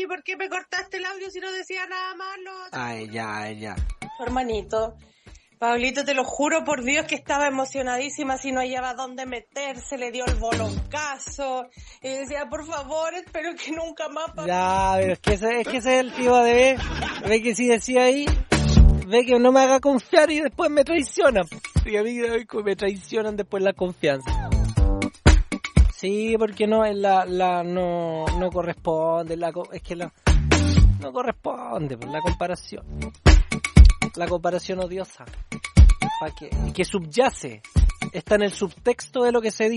¿por qué me cortaste el audio si no decía nada malo? Ay, ya. Hermanito, Pablito, te lo juro por Dios que estaba emocionadísima, si no hallaba dónde meterse, le dio el boloncazo, y decía, por favor, espero que nunca más... Ya, pero es que ese es el tío de ve que si decía ahí, ve que no me haga confiar y después me traicionan. Y a mí me traicionan después la confianza. Sí, porque no es no corresponde, no corresponde por la comparación. La comparación odiosa. ¿Para qué? Que subyace. Está en el subtexto de lo que se dice.